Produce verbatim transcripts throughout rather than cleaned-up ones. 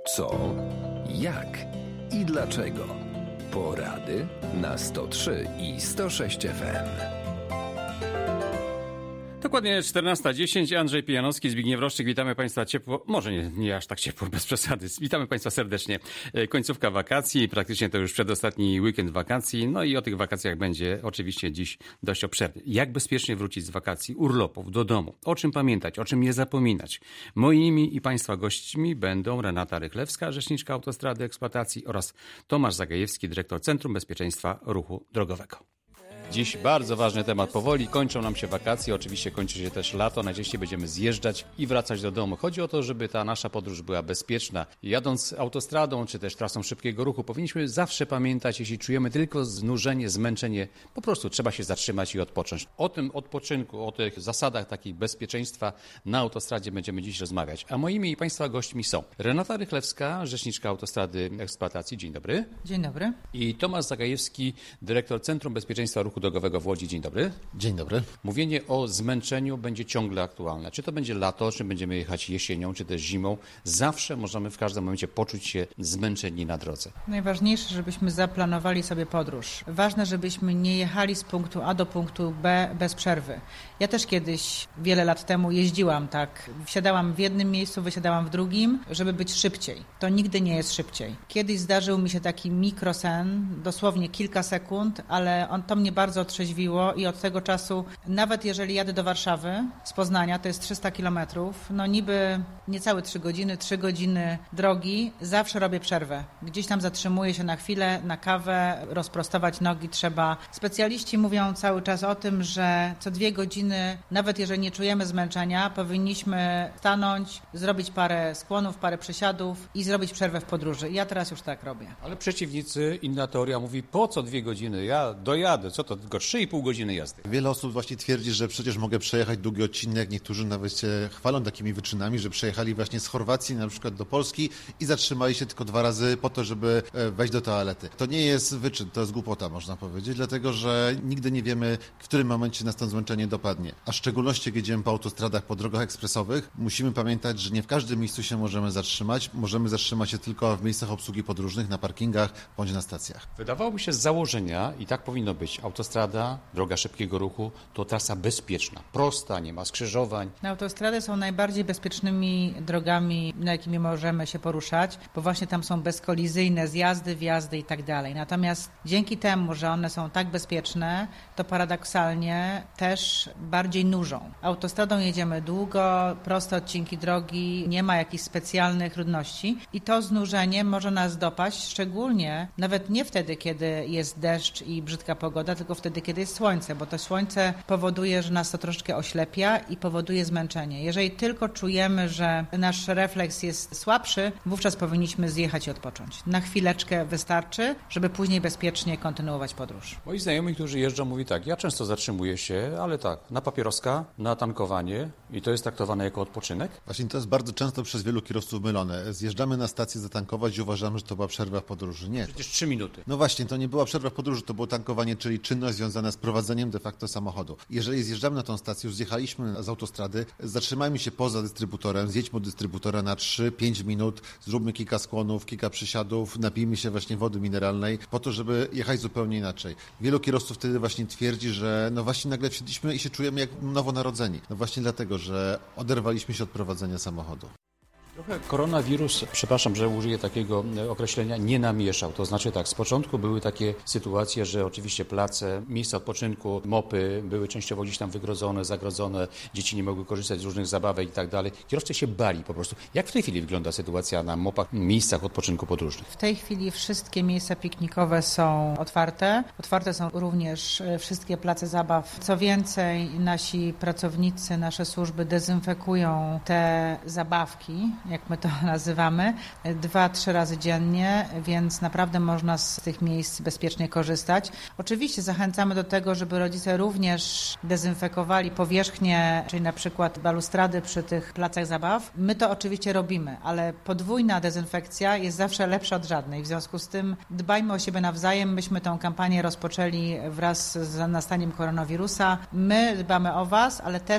Co, jak i dlaczego. Porady na sto trzy i sto sześć F M. Dokładnie czternasta dziesięć. Andrzej Pijanowski, Zbigniew Roszczyk. Witamy Państwa ciepło. Może nie, nie aż tak ciepło, bez przesady. Witamy Państwa serdecznie. Końcówka wakacji, praktycznie to już przedostatni weekend wakacji. No i o tych wakacjach będzie oczywiście dziś dość obszerny. Jak bezpiecznie wrócić z wakacji, urlopów do domu? O czym pamiętać, o czym nie zapominać? Moimi i Państwa gośćmi będą Renata Rychlewska, rzeczniczka Autostrady Eksploatacji, oraz Tomasz Zagajewski, dyrektor Centrum Bezpieczeństwa Ruchu Drogowego. Dziś bardzo ważny temat. Powoli kończą nam się wakacje, oczywiście kończy się też lato. Najczęściej będziemy zjeżdżać i wracać do domu. Chodzi o to, żeby ta nasza podróż była bezpieczna. Jadąc autostradą czy też trasą szybkiego ruchu, powinniśmy zawsze pamiętać, jeśli czujemy tylko znużenie, zmęczenie, po prostu trzeba się zatrzymać i odpocząć. O tym odpoczynku, o tych zasadach takiej bezpieczeństwa na autostradzie będziemy dziś rozmawiać. A moimi i Państwa gośćmi są Renata Rychlewska, rzeczniczka Autostrady Eksploatacji. Dzień dobry. Dzień dobry. I Tomasz Zagajewski, dyrektor Centrum Bezpieczeństwa Ruchu Drogowego w Łodzi. Dzień dobry. Dzień dobry. Mówienie o zmęczeniu będzie ciągle aktualne. Czy to będzie lato, czy będziemy jechać jesienią, czy też zimą. Zawsze możemy w każdym momencie poczuć się zmęczeni na drodze. Najważniejsze, żebyśmy zaplanowali sobie podróż. Ważne, żebyśmy nie jechali z punktu A do punktu B bez przerwy. Ja też kiedyś, wiele lat temu jeździłam tak. Wsiadałam w jednym miejscu, wysiadałam w drugim, żeby być szybciej. To nigdy nie jest szybciej. Kiedyś zdarzył mi się taki mikrosen, dosłownie kilka sekund, ale on to mnie bardzo otrzeźwiło i od tego czasu, nawet jeżeli jadę do Warszawy z Poznania, to jest trzysta kilometrów, no niby niecałe trzy godziny, trzy godziny drogi, zawsze robię przerwę. Gdzieś tam zatrzymuję się na chwilę, na kawę, rozprostować nogi trzeba. Specjaliści mówią cały czas o tym, że co dwie godziny, nawet jeżeli nie czujemy zmęczenia, powinniśmy stanąć, zrobić parę skłonów, parę przysiadów i zrobić przerwę w podróży. Ja teraz już tak robię. Ale przeciwnicy, inna teoria mówi, po co dwie godziny? Ja dojadę, co to tylko trzy i pół godziny jazdy. Wiele osób właśnie twierdzi, że przecież mogę przejechać długi odcinek. Niektórzy nawet się chwalą takimi wyczynami, że przejechali właśnie z Chorwacji na przykład do Polski i zatrzymali się tylko dwa razy po to, żeby wejść do toalety. To nie jest wyczyn, to jest głupota, można powiedzieć, dlatego że nigdy nie wiemy, w którym momencie nas to zmęczenie dopadnie. A w szczególności, jak jedziemy po autostradach, po drogach ekspresowych, musimy pamiętać, że nie w każdym miejscu się możemy zatrzymać. Możemy zatrzymać się tylko w miejscach obsługi podróżnych, na parkingach bądź na stacjach. Wydawałoby się z założenia, i tak powinno być, autostrada, droga szybkiego ruchu, to trasa bezpieczna, prosta, nie ma skrzyżowań. Autostrady są najbardziej bezpiecznymi drogami, na jakimi możemy się poruszać, bo właśnie tam są bezkolizyjne zjazdy, wjazdy i tak dalej. Natomiast dzięki temu, że one są tak bezpieczne, to paradoksalnie też bardziej nużą. Autostradą jedziemy długo, proste odcinki drogi, nie ma jakichś specjalnych trudności i to znużenie może nas dopaść, szczególnie nawet nie wtedy, kiedy jest deszcz i brzydka pogoda, tylko wtedy, kiedy jest słońce, bo to słońce powoduje, że nas to troszeczkę oślepia i powoduje zmęczenie. Jeżeli tylko czujemy, że nasz refleks jest słabszy, wówczas powinniśmy zjechać i odpocząć. Na chwileczkę wystarczy, żeby później bezpiecznie kontynuować podróż. Moi znajomi, którzy jeżdżą, mówi tak, ja często zatrzymuję się, ale tak, na papieroska, na tankowanie i to jest traktowane jako odpoczynek? Właśnie to jest bardzo często przez wielu kierowców mylone. Zjeżdżamy na stację zatankować i uważamy, że to była przerwa w podróży. Nie. Przecież trzy minuty. No właśnie, to nie była przerwa w podróży, to było tankowanie, czyli czynność związana z prowadzeniem de facto samochodu. Jeżeli zjeżdżamy na tą stację, już zjechaliśmy z autostrady, zatrzymajmy się poza dystrybutorem, zjedźmy od dystrybutora na trzy pięć minut, zróbmy kilka skłonów, kilka przysiadów, napijmy się właśnie wody mineralnej, po to, żeby jechać zupełnie inaczej. Wielu kierowców wtedy właśnie twierdzi, że no właśnie nagle wsiedliśmy i się czujemy jak nowonarodzeni. No właśnie dlatego, że oderwaliśmy się od prowadzenia samochodu. Trochę koronawirus, przepraszam, że użyję takiego określenia, nie namieszał. To znaczy tak, z początku były takie sytuacje, że oczywiście place, miejsca odpoczynku, mopy były częściowo gdzieś tam wygrodzone, zagrodzone, dzieci nie mogły korzystać z różnych zabawek i tak dalej. Kierowcy się bali po prostu. Jak w tej chwili wygląda sytuacja na mopach, miejscach odpoczynku podróżnych? W tej chwili wszystkie miejsca piknikowe są otwarte. Otwarte są również wszystkie place zabaw. Co więcej, nasi pracownicy, nasze służby dezynfekują te zabawki, jak my to nazywamy, dwa, trzy razy dziennie, więc naprawdę można z tych miejsc bezpiecznie korzystać. Oczywiście zachęcamy do tego, żeby rodzice również dezynfekowali powierzchnię, czyli na przykład balustrady przy tych placach zabaw. My to oczywiście robimy, ale podwójna dezynfekcja jest zawsze lepsza od żadnej. W związku z tym dbajmy o siebie nawzajem. Myśmy tę kampanię rozpoczęli wraz z nastaniem koronawirusa. My dbamy o Was, ale też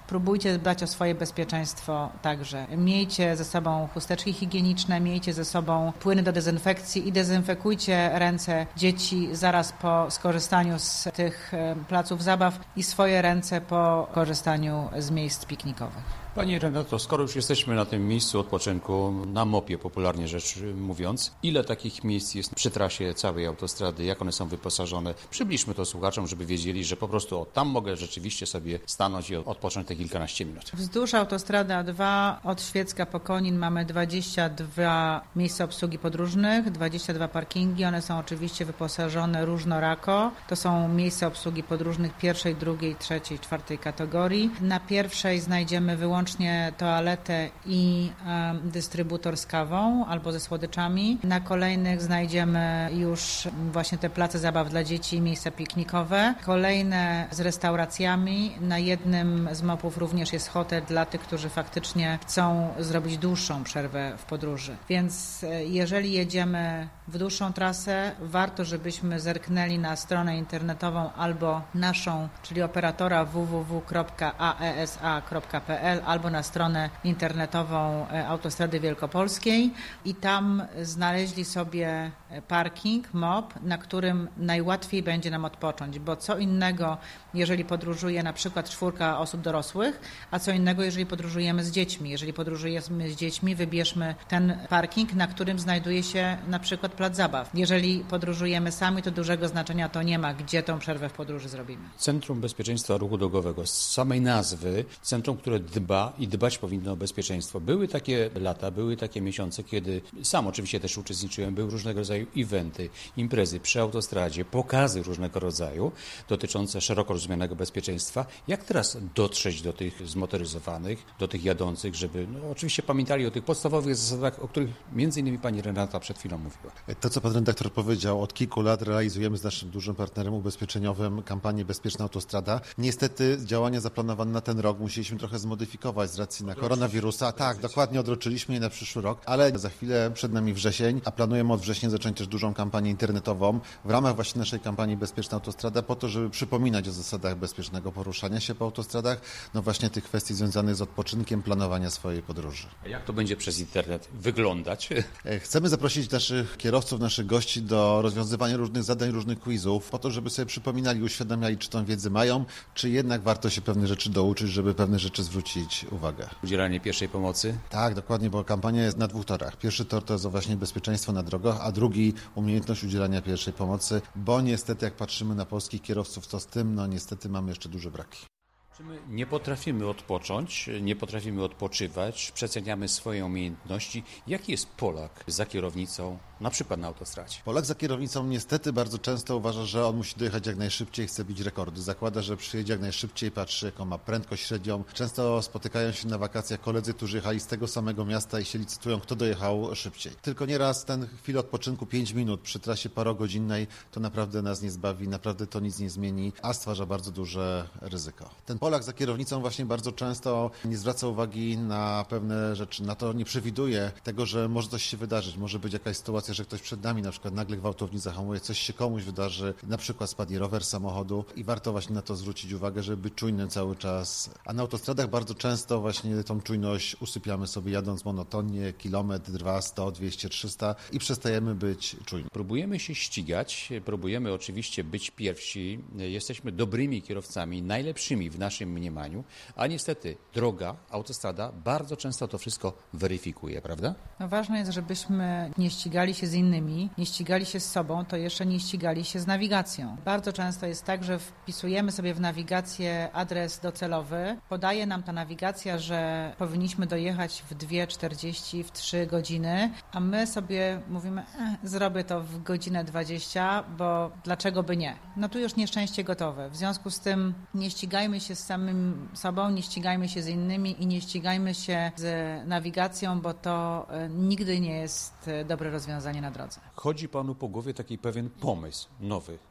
próbujcie dbać o swoje bezpieczeństwo także. Miejcie ze sobą chusteczki higieniczne, miejcie ze sobą płyny do dezynfekcji i dezynfekujcie ręce dzieci zaraz po skorzystaniu z tych placów zabaw i swoje ręce po korzystaniu z miejsc piknikowych. Pani Renato, skoro już jesteśmy na tym miejscu odpoczynku, na mopie popularnie rzecz mówiąc, ile takich miejsc jest przy trasie całej autostrady, jak one są wyposażone? Przybliżmy to słuchaczom, żeby wiedzieli, że po prostu o, tam mogę rzeczywiście sobie stanąć i odpocząć te kilkanaście minut. Wzdłuż autostrady A dwa od Świecka po Konin mamy dwadzieścia dwa miejsca obsługi podróżnych, dwadzieścia dwa parkingi. One są oczywiście wyposażone różnorako. To są miejsca obsługi podróżnych pierwszej, drugiej, trzeciej, czwartej kategorii. Na pierwszej znajdziemy wyłącznie toaletę i e, dystrybutor z kawą albo ze słodyczami. Na kolejnych znajdziemy już właśnie te place zabaw dla dzieci, miejsca piknikowe. Kolejne z restauracjami. Na jednym z mopów również jest hotel dla tych, którzy faktycznie chcą zrobić dłuższą przerwę w podróży. Więc e, jeżeli jedziemy w dłuższą trasę, warto, żebyśmy zerknęli na stronę internetową albo naszą, czyli operatora w w w kropka a e s a kropka p l albo na stronę internetową Autostrady Wielkopolskiej i tam znaleźli sobie parking, mop, na którym najłatwiej będzie nam odpocząć, bo co innego, jeżeli podróżuje na przykład czwórka osób dorosłych, a co innego, jeżeli podróżujemy z dziećmi. Jeżeli podróżujemy z dziećmi, wybierzmy ten parking, na którym znajduje się na przykład plac zabaw. Jeżeli podróżujemy sami, to dużego znaczenia to nie ma, gdzie tą przerwę w podróży zrobimy. Centrum Bezpieczeństwa Ruchu Drogowego, z samej nazwy, centrum, które dba i dbać powinno o bezpieczeństwo. Były takie lata, były takie miesiące, kiedy sam oczywiście też uczestniczyłem, były różnego rodzaju eventy, imprezy przy autostradzie, pokazy różnego rodzaju dotyczące szeroko rozumianego bezpieczeństwa. Jak teraz dotrzeć do tych zmotoryzowanych, do tych jadących, żeby no, oczywiście pamiętali o tych podstawowych zasadach, o których między innymi pani Renata przed chwilą mówiła. To, co pan redaktor powiedział, od kilku lat realizujemy z naszym dużym partnerem ubezpieczeniowym kampanię Bezpieczna Autostrada. Niestety działania zaplanowane na ten rok musieliśmy trochę zmodyfikować z racji na koronawirusa. Tak, dokładnie odroczyliśmy je na przyszły rok, ale za chwilę przed nami wrzesień, a planujemy od września zacząć też dużą kampanię internetową w ramach właśnie naszej kampanii Bezpieczna Autostrada po to, żeby przypominać o zasadach bezpiecznego poruszania się po autostradach, no właśnie tych kwestii związanych z odpoczynkiem, planowania swojej podróży. A jak to będzie przez internet wyglądać? Chcemy zaprosić naszych kierowców, naszych gości do rozwiązywania różnych zadań, różnych quizów, po to, żeby sobie przypominali, uświadamiali, czy tą wiedzę mają, czy jednak warto się pewne rzeczy douczyć, żeby pewne rzeczy zwrócić uwagę. Udzielanie pierwszej pomocy? Tak, dokładnie, bo kampania jest na dwóch torach. Pierwszy tor to jest właśnie bezpieczeństwo na drogach, a drugi umiejętność udzielania pierwszej pomocy, bo niestety jak patrzymy na polskich kierowców, to z tym, no niestety mamy jeszcze duże braki. Czy my nie potrafimy odpocząć, nie potrafimy odpoczywać, przeceniamy swoje umiejętności? Jaki jest Polak za kierownicą, na przykład na autostradzie? Polak za kierownicą niestety bardzo często uważa, że on musi dojechać jak najszybciej, chce bić rekordy. Zakłada, że przyjedzie jak najszybciej, patrzy jaką ma prędkość średnią. Często spotykają się na wakacjach koledzy, którzy jechali z tego samego miasta i się licytują, kto dojechał szybciej. Tylko nieraz ten chwilę odpoczynku, pięć minut przy trasie parogodzinnej, to naprawdę nas nie zbawi, naprawdę to nic nie zmieni, a stwarza bardzo duże ryzyko. Ten Polak za kierownicą właśnie bardzo często nie zwraca uwagi na pewne rzeczy, na to nie przewiduje tego, że może coś się wydarzyć, może być jakaś sytuacja, że ktoś przed nami na przykład nagle gwałtownie zahamuje, coś się komuś wydarzy, na przykład spadnie rower z samochodu i warto właśnie na to zwrócić uwagę, żeby być czujnym cały czas. A na autostradach bardzo często właśnie tą czujność usypiamy sobie jadąc monotonnie, kilometr, dwa, sto, dwieście, trzysta i przestajemy być czujni. Próbujemy się ścigać, próbujemy oczywiście być pierwsi, jesteśmy dobrymi kierowcami, najlepszymi w naszym mniemaniu, a niestety droga, autostrada bardzo często to wszystko weryfikuje, prawda? No ważne jest, żebyśmy nie ścigali się z innymi, nie ścigali się z sobą, to jeszcze nie ścigali się z nawigacją. Bardzo często jest tak, że wpisujemy sobie w nawigację adres docelowy, podaje nam ta nawigacja, że powinniśmy dojechać w dwie czterdzieści, w trzy godziny, a my sobie mówimy, eh, zrobię to w godzinę dwadzieścia, bo dlaczego by nie? No tu już nieszczęście gotowe. W związku z tym nie ścigajmy się z samym sobą, nie ścigajmy się z innymi i nie ścigajmy się z nawigacją, bo to nigdy nie jest dobre rozwiązanie na drodze. Chodzi panu po głowie taki pewien pomysł nowy.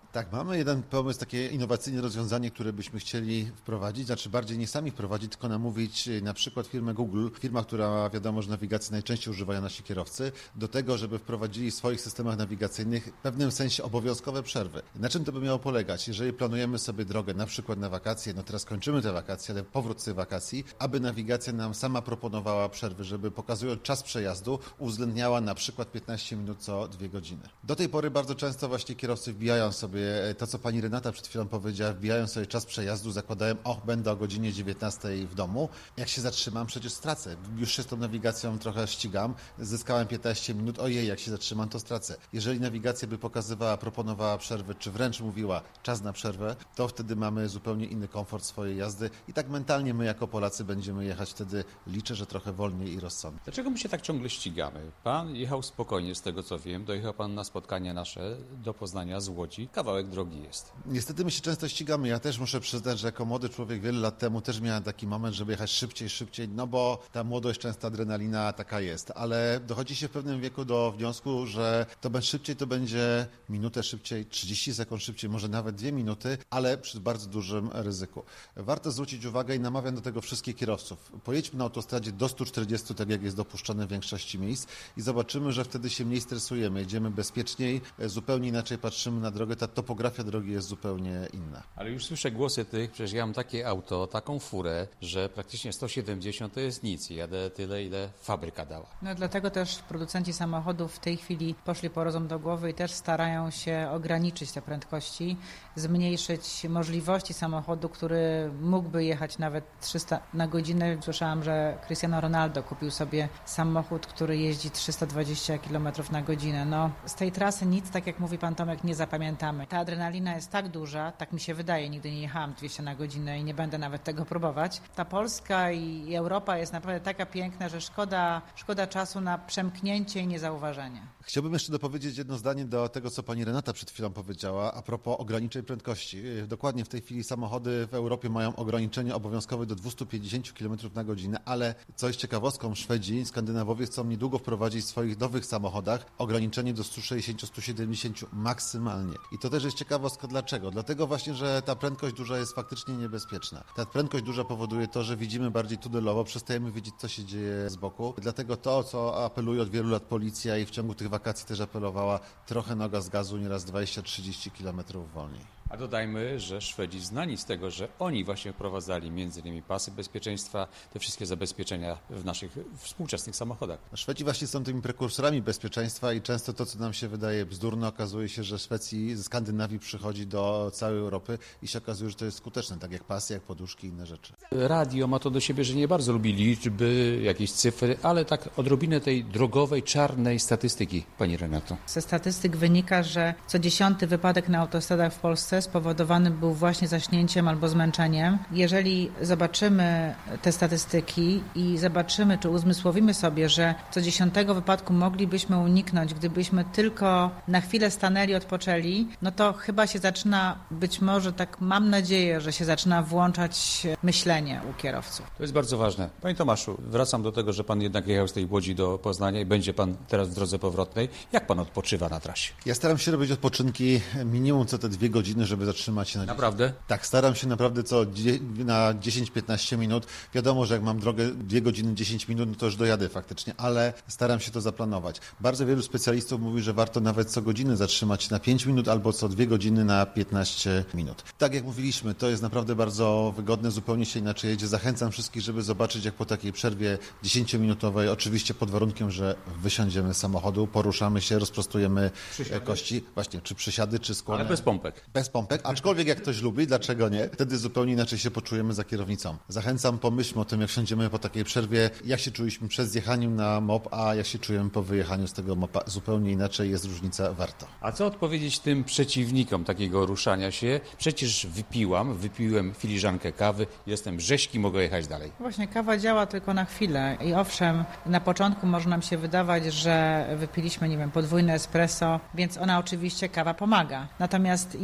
Tak, mamy jeden pomysł, takie innowacyjne rozwiązanie, które byśmy chcieli wprowadzić, znaczy bardziej nie sami wprowadzić, tylko namówić na przykład firmę Google, firma, która wiadomo, że nawigacji najczęściej używają nasi kierowcy, do tego, żeby wprowadzili w swoich systemach nawigacyjnych w pewnym sensie obowiązkowe przerwy. Na czym to by miało polegać? Jeżeli planujemy sobie drogę na przykład na wakacje, no teraz kończymy te wakacje, ale powrót z tych wakacji, aby nawigacja nam sama proponowała przerwy, żeby pokazując czas przejazdu uwzględniała na przykład piętnaście minut co dwie godziny. Do tej pory bardzo często właśnie kierowcy wbijają sobie to, co pani Renata przed chwilą powiedziała, wbijają sobie czas przejazdu, zakładają, o, będę o godzinie dziewiętnastej w domu. Jak się zatrzymam, przecież stracę. Już się z tą nawigacją trochę ścigam, zyskałem piętnaście minut, ojej, jak się zatrzymam, to stracę. Jeżeli nawigacja by pokazywała, proponowała przerwy, czy wręcz mówiła czas na przerwę, to wtedy mamy zupełnie inny komfort swojej jazdy i tak mentalnie my jako Polacy będziemy jechać wtedy, liczę, że trochę wolniej i rozsądniej. Dlaczego my się tak ciągle ścigamy? Pan jechał spokojnie, z tego co wiem, dojechał pan na spotkanie nasze do Poznania z Łodzi, kawałek drogi jest. Niestety my się często ścigamy. Ja też muszę przyznać, że jako młody człowiek wiele lat temu też miałem taki moment, żeby jechać szybciej, szybciej, no bo ta młodość, często adrenalina taka jest, ale dochodzi się w pewnym wieku do wniosku, że to będzie szybciej, to będzie minutę szybciej, trzydzieści sekund szybciej, może nawet dwie minuty, ale przy bardzo dużym ryzyku. Warto zwrócić uwagę i namawiam do tego wszystkich kierowców. Pojedźmy na autostradzie do stu czterdziestu, tak jak jest dopuszczone w większości miejsc i zobaczymy, że wtedy się mniej stresujemy, jedziemy bezpieczniej, zupełnie inaczej patrzymy na drogę, ta topografia drogi jest zupełnie inna. Ale już słyszę głosy tych, przecież ja mam takie auto, taką furę, że praktycznie sto siedemdziesiąt to jest nic. Jadę tyle, ile fabryka dała. No dlatego też producenci samochodów w tej chwili poszli po rozum do głowy i też starają się ograniczyć te prędkości, zmniejszyć możliwości samochodu, który mógłby jechać nawet trzysta na godzinę. Słyszałam, że Cristiano Ronaldo kupił sobie samochód, który jeździ trzysta dwadzieścia kilometrów na godzinę. No, z tej trasy nic, tak jak mówi pan Tomek, nie zapamiętamy. Ta adrenalina jest tak duża, tak mi się wydaje, nigdy nie jechałam dwieście na godzinę i nie będę nawet tego próbować. Ta Polska i Europa jest naprawdę taka piękna, że szkoda, szkoda czasu na przemknięcie i niezauważenie. Chciałbym jeszcze dopowiedzieć jedno zdanie do tego, co pani Renata przed chwilą powiedziała a propos ograniczeń prędkości. Dokładnie w tej chwili samochody w Europie mają ograniczenie obowiązkowe do dwieście pięćdziesiąt kilometrów na godzinę, ale co jest ciekawostką, Szwedzi, Skandynawowie chcą niedługo wprowadzić w swoich nowych samochodach ograniczenie do stu sześćdziesięciu do stu siedemdziesięciu maksymalnie. I to też jest ciekawostka. Dlaczego? Dlatego właśnie, że ta prędkość duża jest faktycznie niebezpieczna. Ta prędkość duża powoduje to, że widzimy bardziej tunelowo, przestajemy widzieć, co się dzieje z boku. Dlatego to, co apeluje od wielu lat policja i w ciągu tych wakacji też apelowała, trochę noga z gazu, nieraz dwadzieścia trzydzieści kilometrów wolniej. A dodajmy, że Szwedzi znani z tego, że oni właśnie wprowadzali między innymi pasy bezpieczeństwa, te wszystkie zabezpieczenia w naszych współczesnych samochodach. Szwedzi właśnie są tymi prekursorami bezpieczeństwa i często to, co nam się wydaje bzdurne, okazuje się, że Szwecji ze Skandynawii przychodzi do całej Europy i się okazuje, że to jest skuteczne, tak jak pasy, jak poduszki i inne rzeczy. Radio ma to do siebie, że nie bardzo lubi liczby, jakieś cyfry, ale tak odrobinę tej drogowej, czarnej statystyki, pani Renato. Ze statystyk wynika, że co dziesiąty wypadek na autostradach w Polsce spowodowany był właśnie zaśnięciem albo zmęczeniem. Jeżeli zobaczymy te statystyki i zobaczymy, czy uzmysłowimy sobie, że co dziesiątego wypadku moglibyśmy uniknąć, gdybyśmy tylko na chwilę stanęli, odpoczęli, no to chyba się zaczyna, być może tak mam nadzieję, że się zaczyna włączać myślenie u kierowców. To jest bardzo ważne. Panie Tomaszu, wracam do tego, że pan jednak jechał z tej Łodzi do Poznania i będzie pan teraz w drodze powrotnej. Jak pan odpoczywa na trasie? Ja staram się robić odpoczynki minimum co te dwie godziny, żeby zatrzymać się na Naprawdę? Tak, staram się naprawdę co na dziesięć piętnaście minut. Wiadomo, że jak mam drogę dwie godziny dziesięć minut, no to już dojadę faktycznie, ale staram się to zaplanować. Bardzo wielu specjalistów mówi, że warto nawet co godzinę zatrzymać się na pięć minut albo co dwie godziny na piętnaście minut. Tak jak mówiliśmy, to jest naprawdę bardzo wygodne, zupełnie się inaczej jedzie. Zachęcam wszystkich, żeby zobaczyć, jak po takiej przerwie dziesięciominutowej, oczywiście pod warunkiem, że wysiądziemy z samochodu, poruszamy się, rozprostujemy przysiady. Kości, właśnie, czy przysiady, czy skłony. Ale bez pompek. Bez pompek, aczkolwiek jak ktoś lubi, dlaczego nie? Wtedy zupełnie inaczej się poczujemy za kierownicą. Zachęcam, pomyślmy o tym, jak wsiądziemy po takiej przerwie, jak się czuliśmy przed zjechaniem na mop, a jak się czujemy po wyjechaniu z tego mopa. Zupełnie inaczej, jest różnica, warto. A co odpowiedzieć tym przeciwnikom takiego ruszania się? Przecież wypiłam, wypiłem filiżankę kawy, jestem rześki, mogę jechać dalej. Właśnie kawa działa tylko na chwilę i owszem, na początku może nam się wydawać, że wypiliśmy, nie wiem, podwójne espresso, więc ona oczywiście, kawa pomaga. Natomiast jeżeli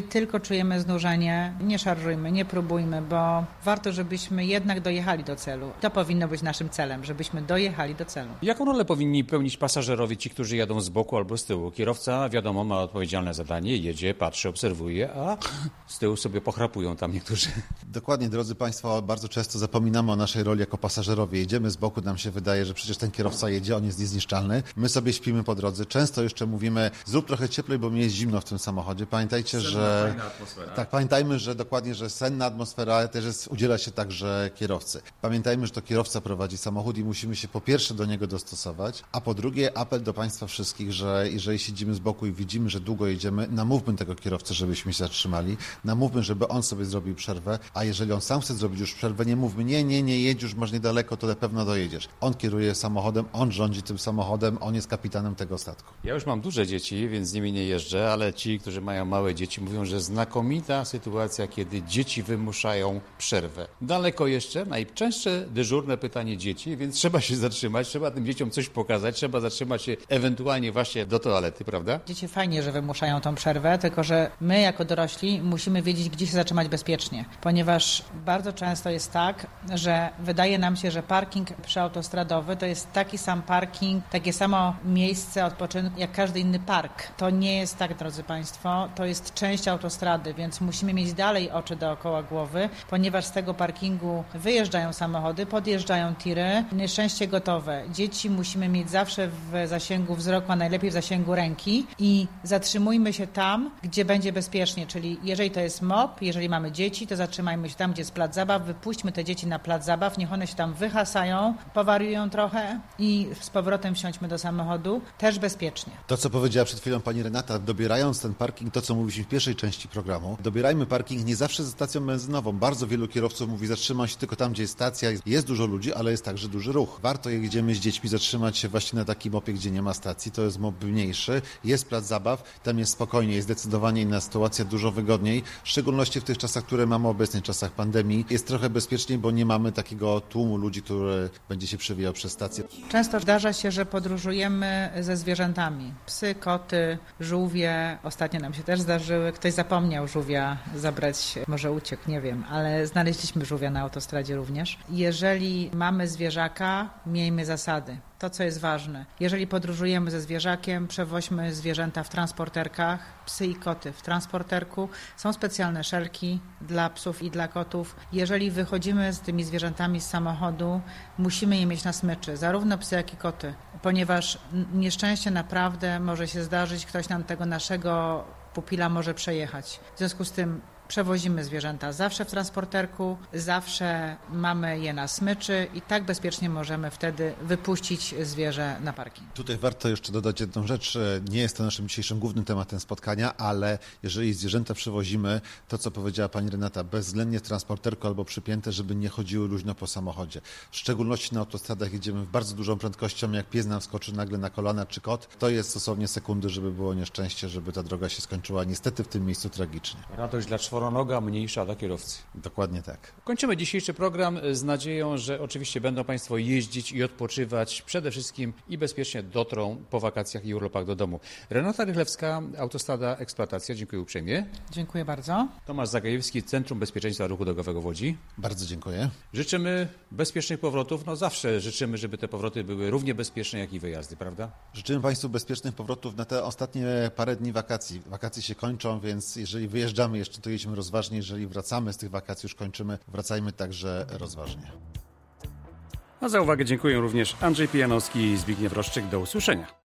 tylko czujemy znużenie, nie szarżujmy, nie próbujmy, bo warto, żebyśmy jednak dojechali do celu. To powinno być naszym celem, żebyśmy dojechali do celu. Jaką rolę powinni pełnić pasażerowie, ci, którzy jadą z boku albo z tyłu? Kierowca, wiadomo, ma odpowiedzialne zadanie, jedzie, patrzy, obserwuje, a z tyłu sobie pochrapują tam niektórzy. Dokładnie, drodzy Państwo, bardzo często zapominamy o naszej roli jako pasażerowie. Jedziemy z boku, nam się wydaje, że przecież ten kierowca jedzie, on jest niezniszczalny. My sobie śpimy po drodze. Często jeszcze mówimy, zrób trochę cieplej, bo mi jest zimno w tym samochodzie. Pamiętajcie, senna, że... Fajna atmosfera. Tak, pamiętajmy, że dokładnie, że senna atmosfera też jest, udziela się także kierowcy. Pamiętajmy, że to kierowca prowadzi samochód i musimy się po pierwsze do niego dostosować, a po drugie apel do Państwa wszystkich, że jeżeli siedzimy z boku i widzimy, że długo jedziemy, namówmy tego kierowcę, żebyśmy się zatrzymali, namówmy, żeby on sobie zrobił przerwę, a jeżeli on sam chce zrobić już przerwę, nie mówmy, nie, nie, nie, jedź już, masz niedaleko, to na pewno dojedziesz. On kieruje samochodem, on rządzi tym samochodem, on jest kapitanem tego statku. Ja już mam duże dzieci, więc z nimi nie jeżdżę, ale ci, którzy mają małe dzieci, mówią, że znakomita sytuacja, kiedy dzieci wymuszają przerwę. Daleko jeszcze, najczęstsze dyżurne pytanie dzieci, więc trzeba się zatrzymać, trzeba tym dzieciom coś pokazać, trzeba zatrzymać się ewentualnie właśnie do toalety, prawda? Dzieci fajnie, że wymuszają tą przerwę, tylko że my jako dorośli musimy wiedzieć, gdzie się zatrzymać bezpiecznie, ponieważ bardzo często jest tak, że wydaje nam się, że parking przyaautostradowy to jest taki sam parking, takie samo miejsce odpoczynku jak każdy inny park. To nie jest tak, drodzy Państwo, to jest część autostrady, więc musimy mieć dalej oczy dookoła głowy, ponieważ z tego parkingu wyjeżdżają samochody, podjeżdżają tiry, nieszczęście gotowe. Dzieci musimy mieć zawsze w zasięgu wzroku, a najlepiej w zasięgu ręki i zatrzymujmy się tam, gdzie będzie bezpiecznie, czyli jeżeli to jest mop, jeżeli mamy dzieci, to zatrzymajmy się tam, gdzie jest plac zabaw, wypuśćmy te dzieci na plac zabaw, niech one się tam wyhasają, powariują trochę i z powrotem wsiądźmy do samochodu, też bezpiecznie. To, co powiedziała przed chwilą pani Renata, dobierając ten parking, to co mówiliśmy w pierwszej części programu, dobierajmy parking nie zawsze ze stacją benzynową. Bardzo wielu kierowców mówi, zatrzymaj się tylko tam, gdzie jest stacja, jest dużo ludzi, ale jest także duży ruch. Warto, jak jedziemy z dziećmi, zatrzymać się właśnie na takim mopie, gdzie nie ma stacji, to jest mop mniejszy, jest plac zabaw, tam jest spokojnie, jest zdecydowanie inna sytuacja, dużo wygodniej, w szczególności w tych czasach, które mamy obecnie, czasach pandemii. Jest trochę bezpieczniej, bo nie mamy takiego tłumu ludzi, który będzie się przewijał przez stację. Często zdarza się, że podróżujemy ze zwierzętami. Psy, koty, żółwie. Ostatnio nam się też zdarzyły. Ktoś zapomniał żółwia zabrać, może uciekł, nie wiem, ale znaleźliśmy żółwia na autostradzie również. Jeżeli mamy zwierzaka, miejmy zasady. To, co jest ważne. Jeżeli podróżujemy ze zwierzakiem, przewoźmy zwierzęta w transporterkach, psy i koty w transporterku. Są specjalne szelki dla psów i dla kotów. Jeżeli wychodzimy z tymi zwierzętami z samochodu, musimy je mieć na smyczy, zarówno psy, jak i koty, ponieważ nieszczęście naprawdę może się zdarzyć, ktoś nam tego naszego pupila może przejechać. W związku z tym przewozimy zwierzęta zawsze w transporterku, zawsze mamy je na smyczy i tak bezpiecznie możemy wtedy wypuścić zwierzę na parking. Tutaj warto jeszcze dodać jedną rzecz. Nie jest to naszym dzisiejszym głównym tematem spotkania, ale jeżeli zwierzęta przewozimy, to co powiedziała pani Renata, bezwzględnie w transporterku albo przypięte, żeby nie chodziły luźno po samochodzie. W szczególności na autostradach jedziemy bardzo dużą prędkością, jak pies nam wskoczy nagle na kolana czy kot, to jest stosownie sekundy, żeby było nieszczęście, żeby ta droga się skończyła niestety w tym miejscu tragicznie. Radość dla czworonoga, mniejsza dla kierowcy. Dokładnie tak. Kończymy dzisiejszy program z nadzieją, że oczywiście będą Państwo jeździć i odpoczywać przede wszystkim i bezpiecznie dotrą po wakacjach i urlopach do domu. Renata Rychlewska, Autostrada Eksploatacja. Dziękuję uprzejmie. Dziękuję bardzo. Tomasz Zagajewski, Centrum Bezpieczeństwa Ruchu Drogowego w Łodzi. Bardzo dziękuję. Życzymy bezpiecznych powrotów. No zawsze życzymy, żeby te powroty były równie bezpieczne jak i wyjazdy, prawda? Życzymy Państwu bezpiecznych powrotów na te ostatnie parę dni wakacji. Wakacje się kończą, więc jeżeli wyjeżdżamy jeszcze, to jedźmy rozważnie. Jeżeli wracamy z tych wakacji, już kończymy, wracajmy także rozważnie. A za uwagę dziękuję również Andrzej Pijanowski i Zbigniew Roszczyk. Do usłyszenia.